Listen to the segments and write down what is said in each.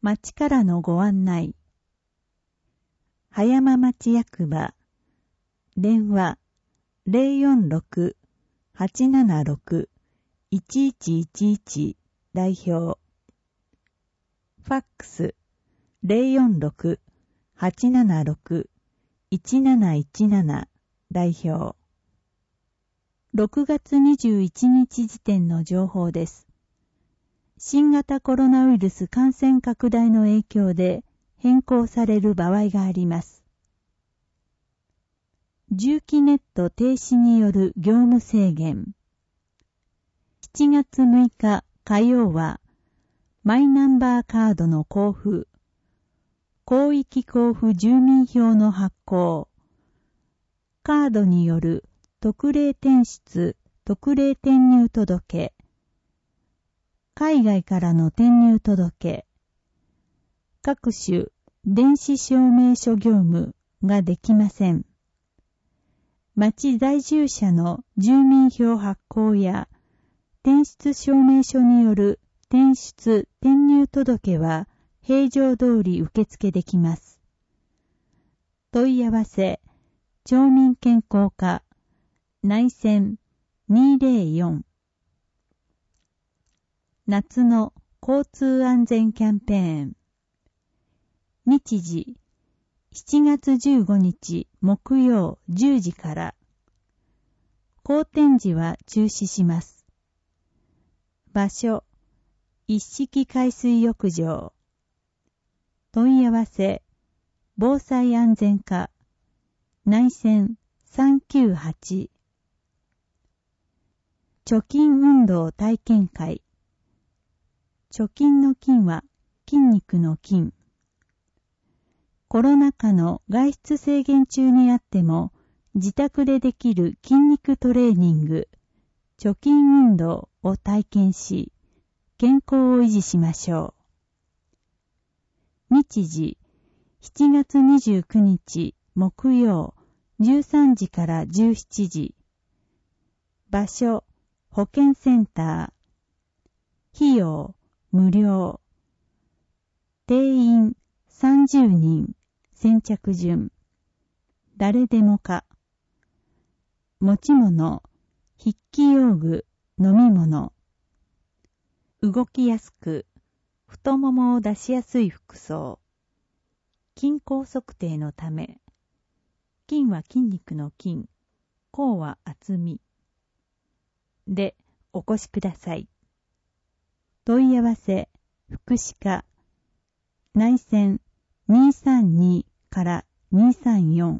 町からのご案内。葉山町役場、電話 046-876-1111 代表。ファックス 046-876-1717 代表。6月21日時点の情報です。新型コロナウイルス感染拡大の影響で変更される場合があります。重機ネット停止による業務制限。7月6日火曜は、マイナンバーカードの交付、広域交付住民票の発行、カードによる特例転出、特例転入届、海外からの転入届、各種電子証明書業務ができません。町在住者の住民票発行や転出証明書による転出・転入届は平常通り受付できます。問い合わせ、町民健康課、内線204。夏の交通安全キャンペーン。日時、7月15日木曜10時から。後展示は中止します。場所、一式海水浴場。問い合わせ、防災安全課、内線398。貯金運動体験会。貯金の金は筋肉の筋。コロナ禍の外出制限中にあっても自宅でできる筋肉トレーニング、貯金運動を体験し、健康を維持しましょう。日時、7月29日木曜13時から17時。場所、保健センター。費用、無料。定員30人。先着順。誰でもか。持ち物、筆記用具、飲み物。動きやすく、太ももを出しやすい服装。筋硬測定のため。筋は筋肉の筋、硬は厚み。で、お越しください。問い合わせ、福祉課、内線232から234。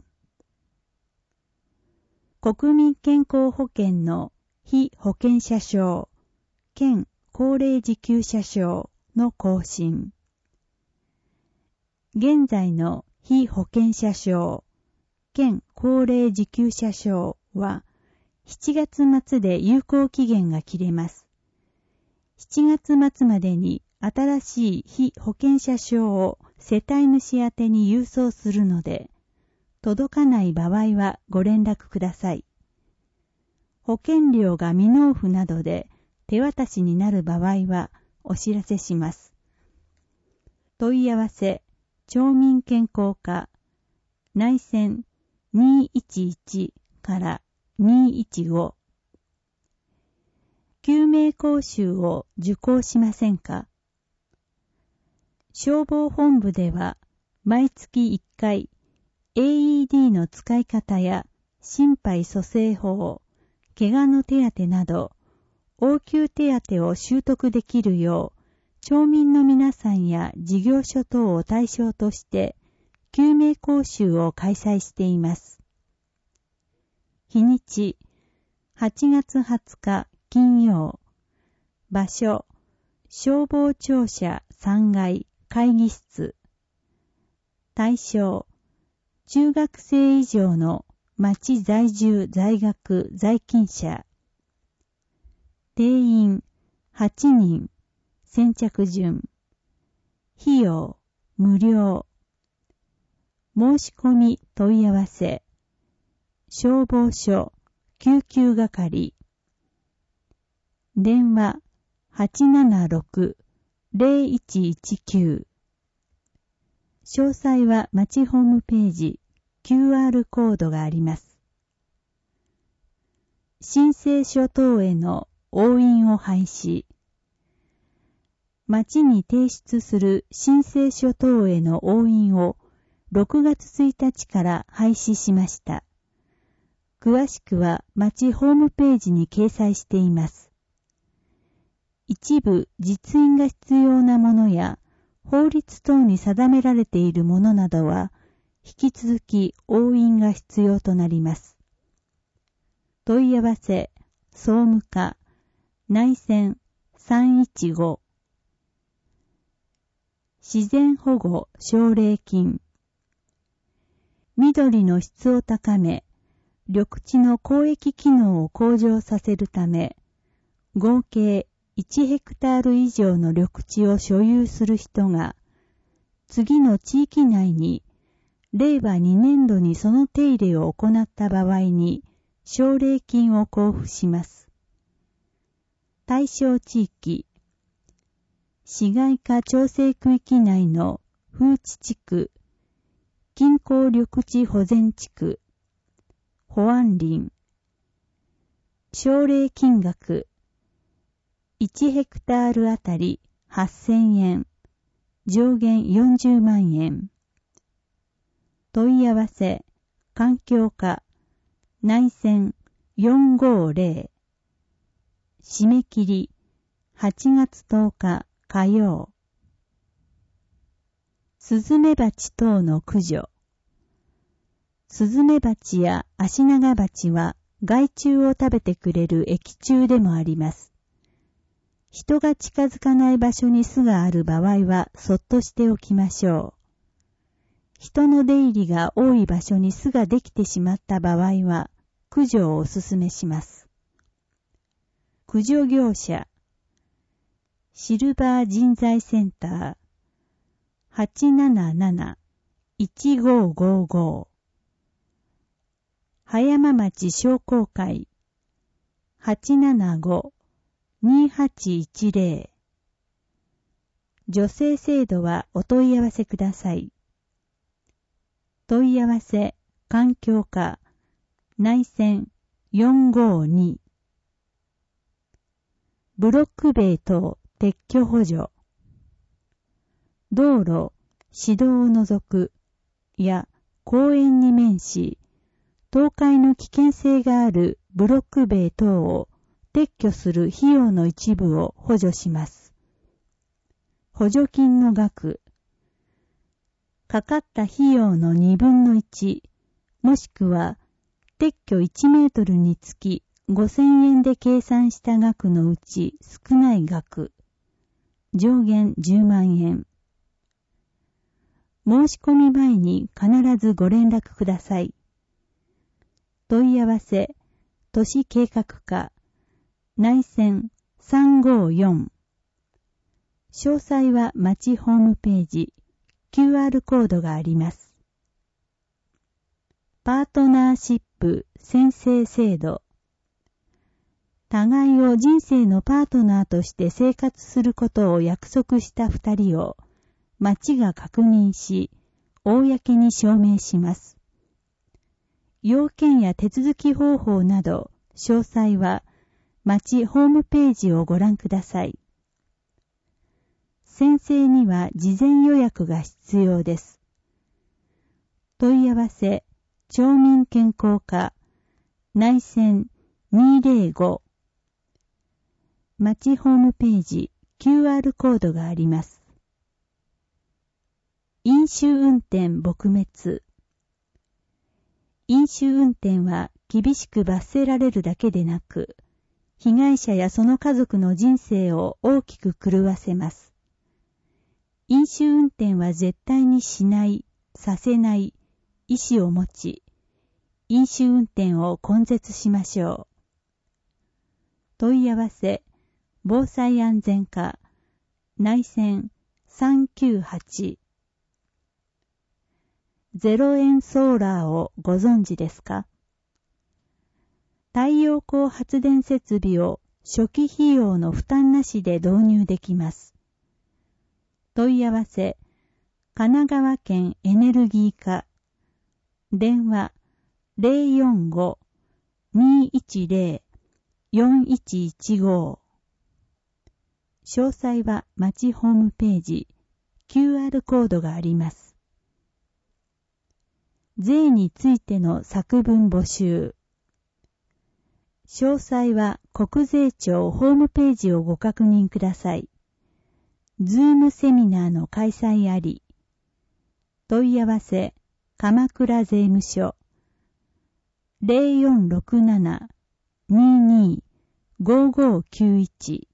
国民健康保険の被保険者証、兼高齢受給者証の更新。現在の被保険者証、兼高齢受給者証は7月末で有効期限が切れます。7月末までに新しい被保険者証を世帯主宛てに郵送するので、届かない場合はご連絡ください。保険料が未納付などで手渡しになる場合はお知らせします。問い合わせ、町民健康課、内線211から215。救命講習を受講しませんか？消防本部では毎月1回 AED の使い方や心肺蘇生法、怪我の手当など応急手当を習得できるよう町民の皆さんや事業所等を対象として救命講習を開催しています。日にち8月20日金曜。場所、消防庁舎3階会議室。対象、中学生以上の町在住在学在勤者。定員8人。先着順。費用無料。申し込み問い合わせ。消防署救急係。電話 876-0119 詳細は町ホームページ、QR コードがあります。申請書等への押印を廃止。町に提出する申請書等への押印を6月1日から廃止しました。詳しくは町ホームページに掲載しています。一部実印が必要なものや法律等に定められているものなどは引き続き押印が必要となります。問い合わせ総務課内線315自然保護奨励金緑の質を高め緑地の公益機能を向上させるため合計1ヘクタール以上の緑地を所有する人が次の地域内に令和2年度にその手入れを行った場合に奨励金を交付します。対象地域市街化調整区域内の風地地区近郊緑地保全地区保安林奨励金額1ヘクタールあたり8000円上限40万円問い合わせ環境課内線450締め切り8月10日火曜スズメバチ等の駆除スズメバチやアシナガバチは害虫を食べてくれる益虫でもあります。人が近づかない場所に巣がある場合はそっとしておきましょう。人の出入りが多い場所に巣ができてしまった場合は駆除をお勧めします。駆除業者シルバー人材センター 877-1555 葉山町商工会 875-2810 女性制度はお問い合わせください。問い合わせ環境課内線452ブロック塀等撤去補助道路、市道を除くや公園に面し倒壊の危険性があるブロック塀等を撤去する費用の一部を補助します。補助金の額かかった費用の2分の1もしくは撤去1メートルにつき5000円で計算した額のうち少ない額上限10万円申し込み前に必ずご連絡ください。問い合わせ都市計画課内線354詳細は町ホームページ QR コードがあります。パートナーシップ宣誓制度互いを人生のパートナーとして生活することを約束した2人を町が確認し、公に証明します。要件や手続き方法など、詳細は町ホームページをご覧ください。宣誓には事前予約が必要です。問い合わせ、町民健康課、内線205町ホームページ QR コードがあります。飲酒運転撲滅。飲酒運転は厳しく罰せられるだけでなく、被害者やその家族の人生を大きく狂わせます。飲酒運転は絶対にしない、させない意志を持ち、飲酒運転を根絶しましょう。問い合わせ、防災安全課、内線398 0円ソーラーをご存知ですか？太陽光発電設備を初期費用の負担なしで導入できます。問い合わせ、 神奈川県エネルギー課、電話 045-210-4115。詳細は町ホームページ、QR コードがあります。税についての作文募集。詳細は国税庁ホームページをご確認ください。ズームセミナーの開催あり。問い合わせ、鎌倉税務署 0467-22-5591。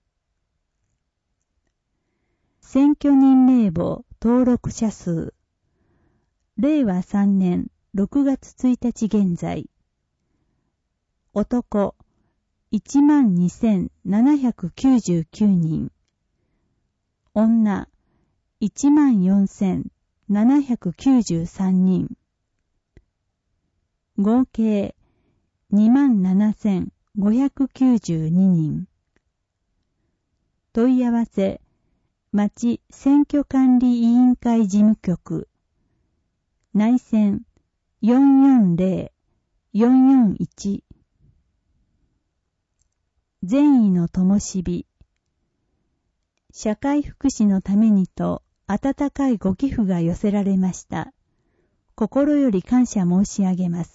選挙人名簿登録者数。令和3年6月1日現在。男、12,799人。女、14,793人。合計、27,592人。問い合わせ、町選挙管理委員会事務局。内線 440-441。善意の灯火。社会福祉のためにと温かいご寄付が寄せられました。心より感謝申し上げます。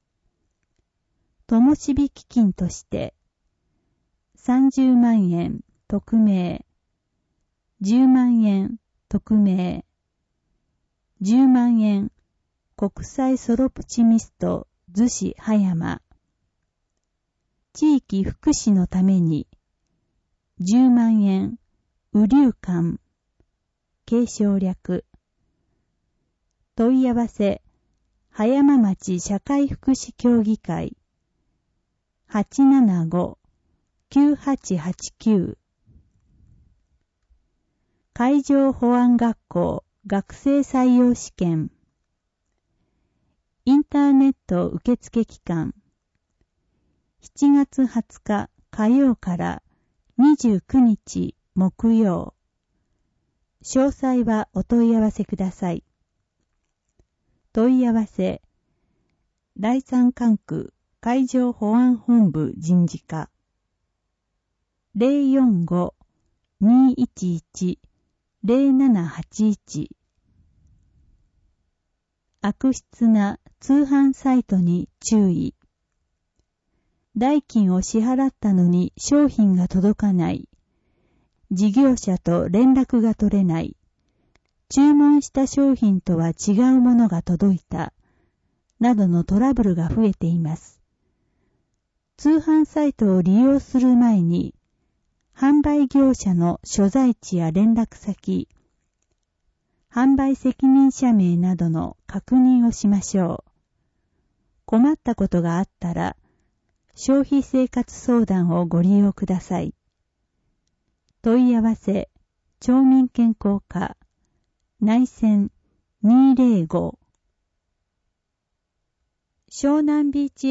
灯火基金として30万円匿名、10万円匿名、10万円国際ソロプチミスト逗子葉山。地域福祉のために10万円雨竜館継承略。問い合わせ葉山町社会福祉協議会 875-9889。 海上保安学校学生採用試験。インターネット受付期間7月20日火曜から29日木曜。詳細はお問い合わせください。問い合わせ第三管区海上保安本部人事課 045-211-0781。 悪質な通販サイトに注意。代金を支払ったのに商品が届かない。事業者と連絡が取れない。注文した商品とは違うものが届いた。などのトラブルが増えています。通販サイトを利用する前に、販売業者の所在地や連絡先、販売責任者名などの確認をしましょう。困ったことがあったら、消費生活相談をご利用ください。問い合わせ、町民健康課、内線205。湘南ビーチ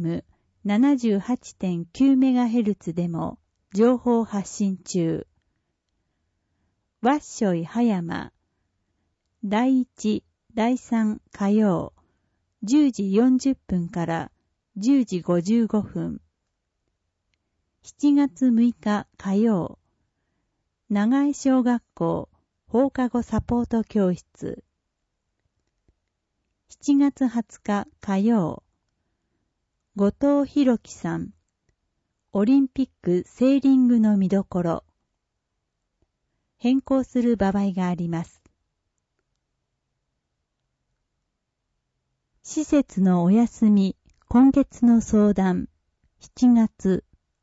FM78.9MHz でも情報発信中。わっしょい葉山、第1、第3火曜、10時40分から10時55分。7月6日火曜、長江小学校放課後サポート教室。7月20日火曜、後藤弘樹さん、オリンピックセーリングの見どころ。変更する場合があります。施設のお休み、今月の相談、7月。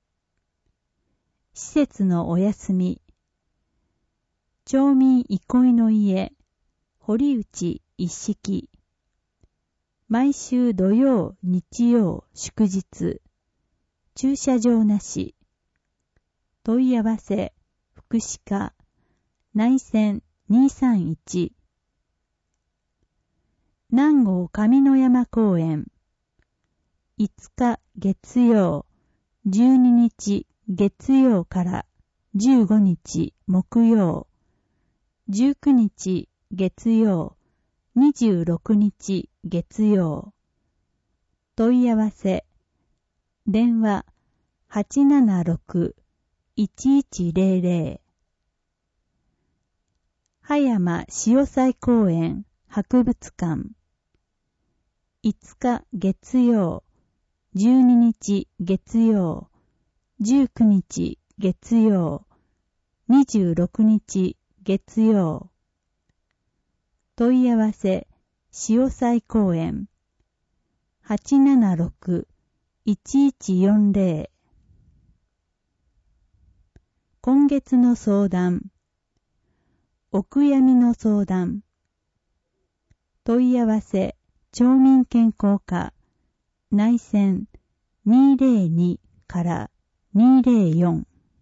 施設のお休み。町民憩いの家、堀内一式。毎週土曜、日曜、祝日。駐車場なし。問い合わせ、福祉課、内線231。南郷上野山公園。5日月曜、12日月曜から15日木曜、19日月曜、26日月曜。問い合わせ、電話 876-1100。葉山潮祭公園博物館。5日月曜、12日月曜、19日月曜、26日月曜。問い合わせ、潮祭公園。876-1140。今月の相談。お悔やみの相談。問い合わせ、町民健康課、内線202から204。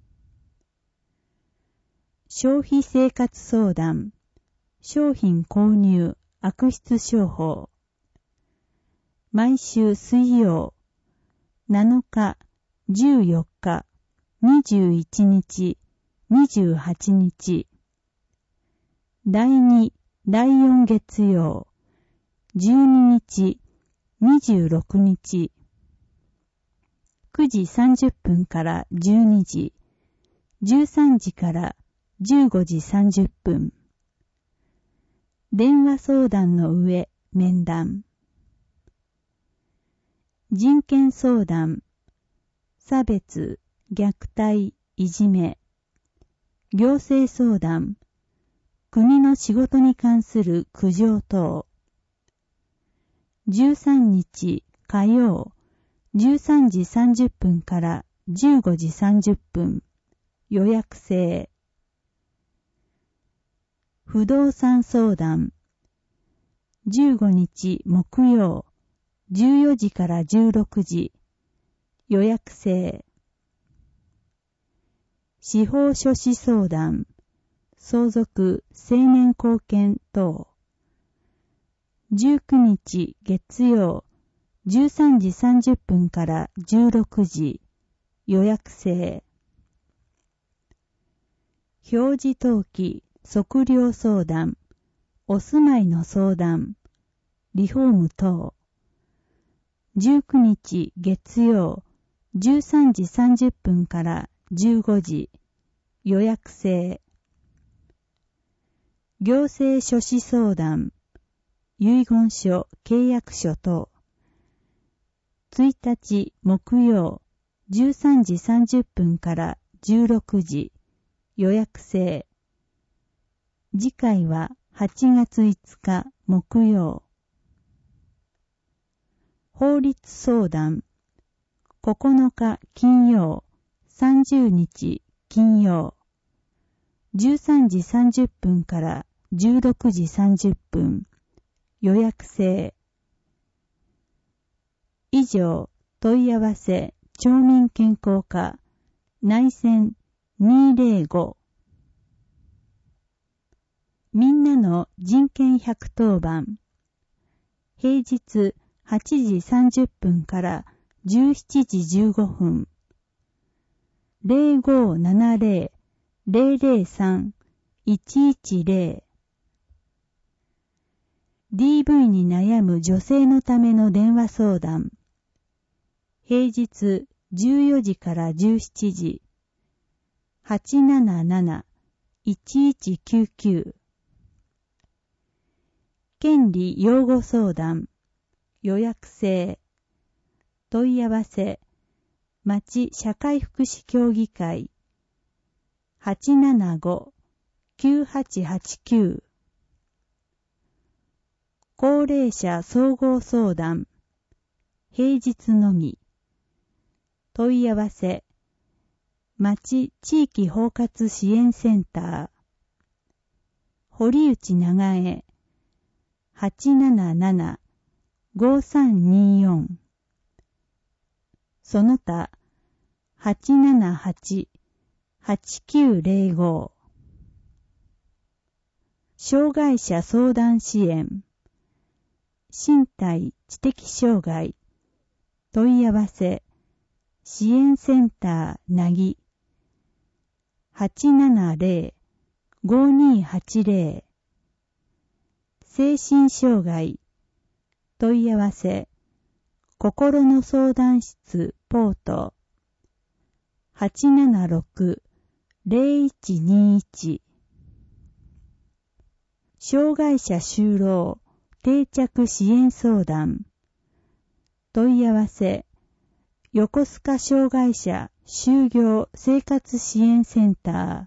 消費生活相談。商品購入、悪質商法。毎週水曜、7日、14日、21日、28日。第2、第4月曜、12日、26日。9時30分から12時、13時から15時30分。電話相談の上、面談。人権相談、差別、虐待、いじめ。行政相談、国の仕事に関する苦情等。13日火曜、13時30分から15時30分。予約制。不動産相談。15日木曜、14時から16時。予約制。司法書士相談。相続、成年後見等。19日月曜、13時30分から16時。予約制。表示登記、測量相談。お住まいの相談。リフォーム等。19日月曜、13時30分から15時。予約制。行政書士相談。遺言書、契約書等。1日木曜、13時30分から16時。予約制。次回は8月5日木曜。法律相談。9日金曜、30日金曜。13時30分から16時30分。予約制。以上、問い合わせ、町民健康課、内線205。みんなの人権110番。平日8時30分から17時15分。0570-003-110。DV に悩む女性のための電話相談。平日14時から17時。877-1199。権利擁護相談。予約制。問い合わせ。町社会福祉協議会。875-9889。高齢者総合相談。平日のみ。問い合わせ。町地域包括支援センター。堀内長江。877-5324。その他、878-8905。障害者相談支援。身体知的障害。問い合わせ。支援センターなぎ。870-5280。 精神障害。問い合わせ。心の相談室ポート 876-0121。障害者就労定着支援相談。問い合わせ。横須賀障害者就業生活支援センタ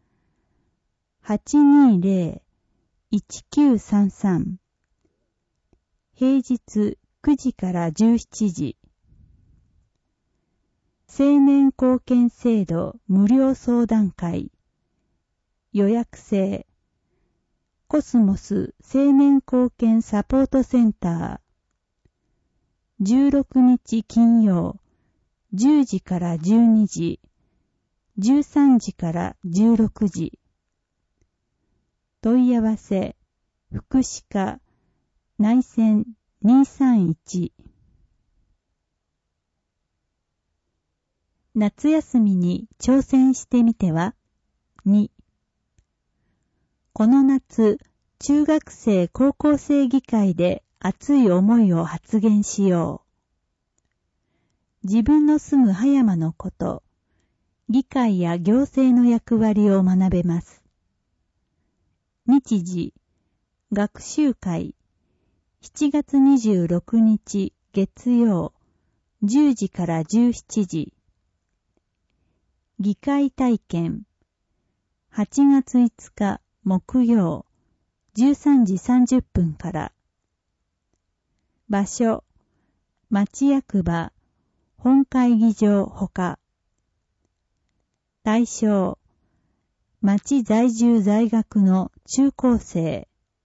ー 820-1933。平日9時から17時。青年貢献制度無料相談会。予約制。コスモス青年貢献サポートセンター。16日金曜、10時から12時、13時から16時。問い合わせ、福祉課、内線231。夏休みに挑戦してみては 2。この夏、中学生高校生議会で熱い思いを発言しよう。自分の住む葉山のこと、議会や行政の役割を学べます。日時、学習会、7月26日月曜、10時から17時。議会体験、8月5日木曜、13時30分から。場所、町役場、本会議場ほか。対象、町在住在学の中高生。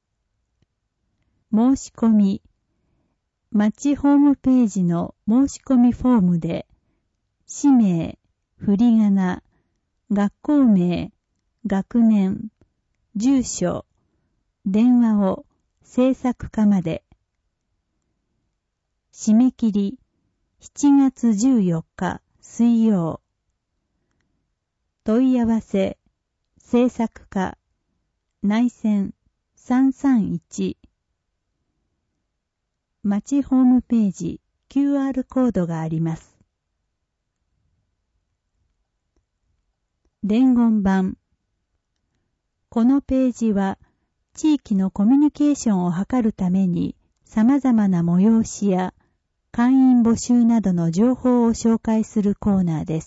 申し込み、町ホームページの申し込みフォームで、氏名、振り仮名、学校名、学年、住所、電話を制作課まで。締め切り、7月14日水曜。問い合わせ、制作課、内線331。町ホームページ QR コードがあります。伝言板。このページは地域のコミュニケーションを図るために様々な催しや会員募集などの情報を紹介するコーナーです。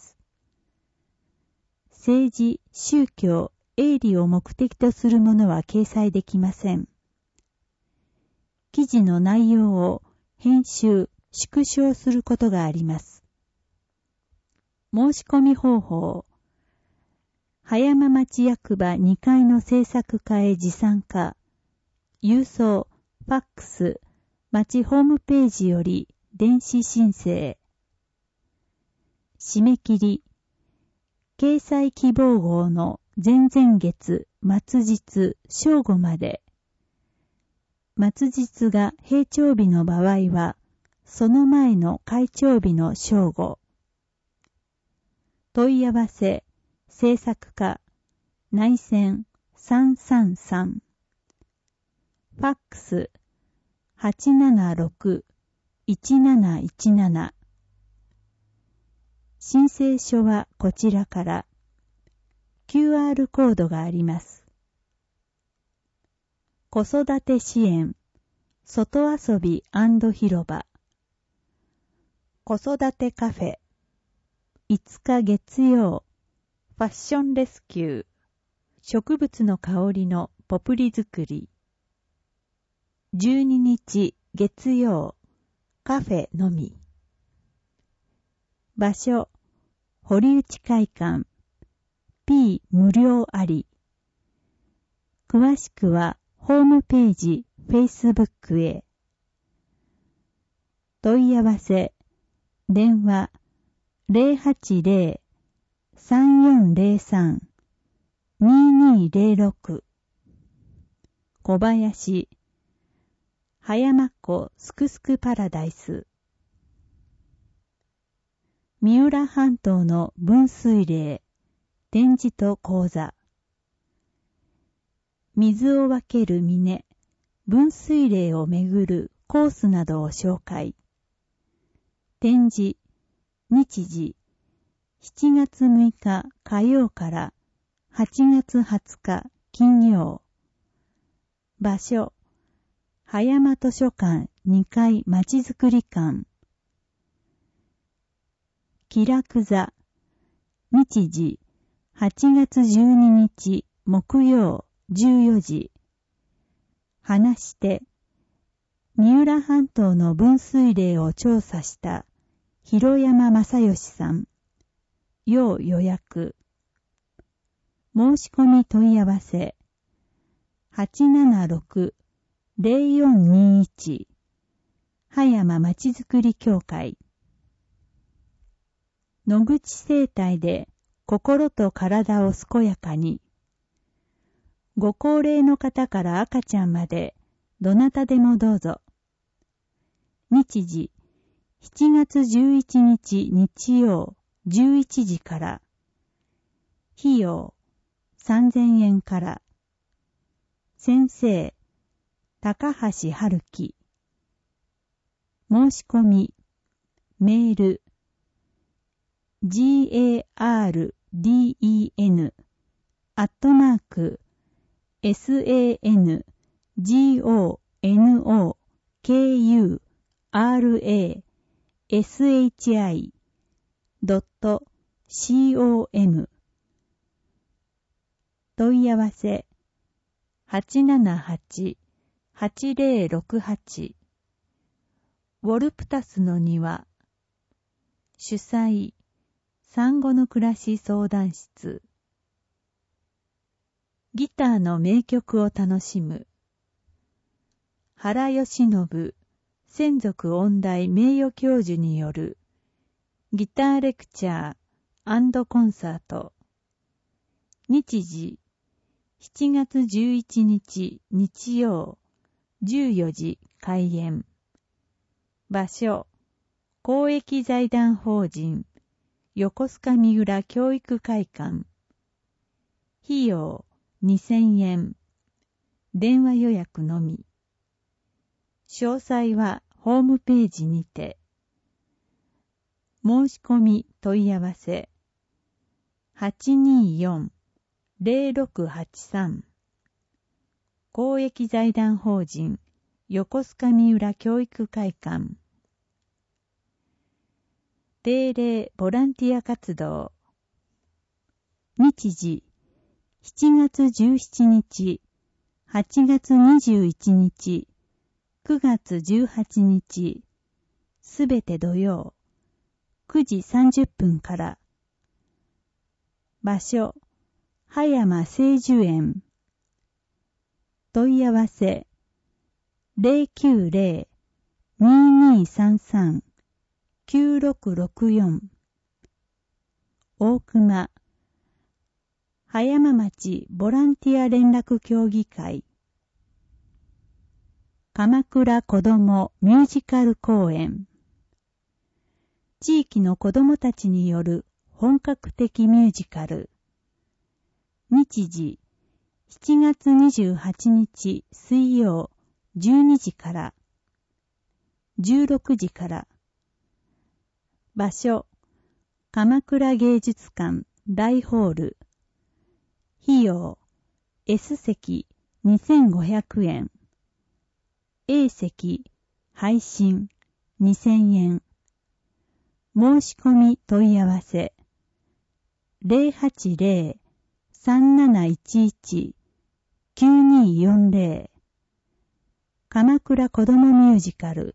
政治、宗教、営利を目的とするものは掲載できません。記事の内容を編集、縮小することがあります。申し込み方法。葉山町役場2階の制作課へ持参か、郵送、ファックス、町ホームページより電子申請。締め切り。掲載希望号の前々月末日正午まで。末日が閉庁日の場合は、その前の開庁日の正午。問い合わせ、制作課、内線333。ファックス、876-1717。申請書はこちらから。QR コードがあります。子育て支援、外遊び&広場。子育てカフェ。5日月曜、ファッションレスキュー。植物の香りのポプリ作り。12日月曜、カフェのみ。場所、堀内会館。P 無料あり。詳しくはホームページ、Facebook へ。問い合わせ、電話 080-3403-2206。小林、葉山湖すくすくパラダイス。三浦半島の分水嶺、展示と講座。水を分ける峰、 分水嶺をめぐるコースなどを紹介。展示、日時、7月6日火曜から8月20日金曜。場所、葉山図書館2階まちづくり館。気楽座、日時、8月12日木曜14時。話して、三浦半島の分水嶺を調査した広山正義さん。要予約。申し込み問い合わせ。876-0421 葉山まちづくり協会。野口生態で心と体を健やかに。ご高齢の方から赤ちゃんまでどなたでもどうぞ。日時7月11日日曜11時から。費用3000円から。先生高橋春樹。申し込みメール GARDENSANGONOKURASHI.com 問い合わせ 878-8068 ウォルプタスの庭。主催産後の暮らし相談室。ギターの名曲を楽しむ。原義信専属音大名誉教授によるギターレクチャー&コンサート。日時7月11日日曜14時開演。場所公益財団法人横須賀三浦教育会館。費用2000円。電話予約のみ。詳細はホームページにて。申し込み問い合わせ 824-0683 公益財団法人横須賀三浦教育会館。定例ボランティア活動。日時7月17日、8月21日、9月18日、すべて土曜、9時30分から。場所、葉山聖樹園。問い合わせ、090-2233-9664 大熊葉山町ボランティア連絡協議会。鎌倉子どもミュージカル公演。地域の子どもたちによる本格的ミュージカル。日時7月28日水曜12時から16時から。場所鎌倉芸術館大ホール。費用 S 席2500円。A 席配信2000円。申し込み問い合わせ 080-3711-9240 鎌倉子どもミュージカル。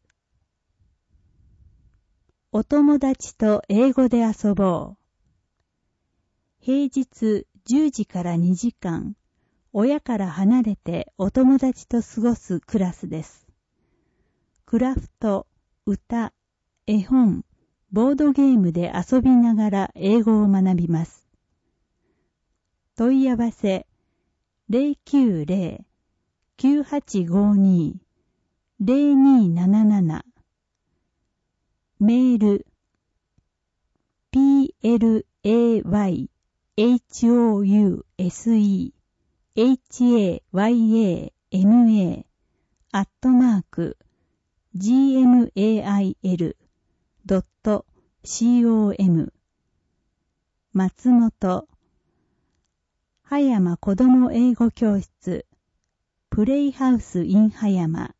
お友達と英語で遊ぼう。平日10時から2時間、親から離れてお友達と過ごすクラスです。クラフト、歌、絵本、ボードゲームで遊びながら英語を学びます。問い合わせ 090-9852-0277 メール playhousehayama @gmail.com 松本葉山子ども英語教室プレイハウス in 葉山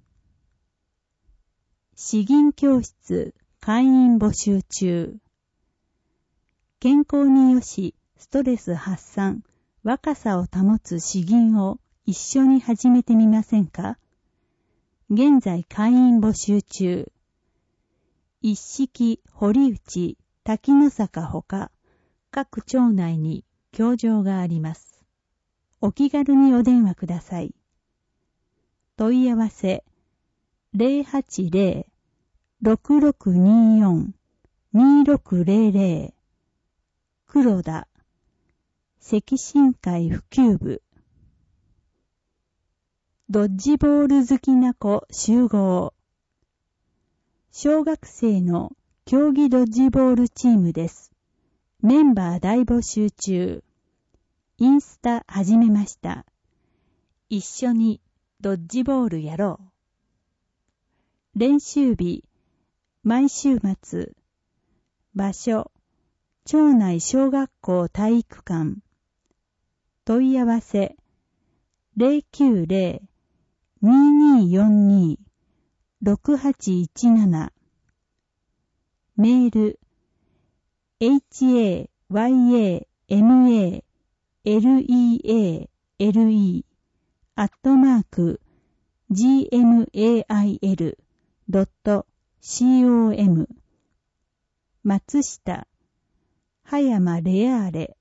詩吟教室会員募集中健康によしストレス発散若さを保つ詩吟を一緒に始めてみませんか？現在会員募集中。一式、堀内、滝の坂ほか、各町内に教場があります。お気軽にお電話ください。問い合わせ、080-6624-2600 黒田、赤新会普及部。ドッジボール好きな子集合。小学生の競技ドッジボールチームです。メンバー大募集中。インスタ始めました。一緒にドッジボールやろう。練習日、毎週末。場所、町内小学校体育館。問い合わせ、090-2242-6817 メール hayamale@gmail.com 松下葉山レアーレ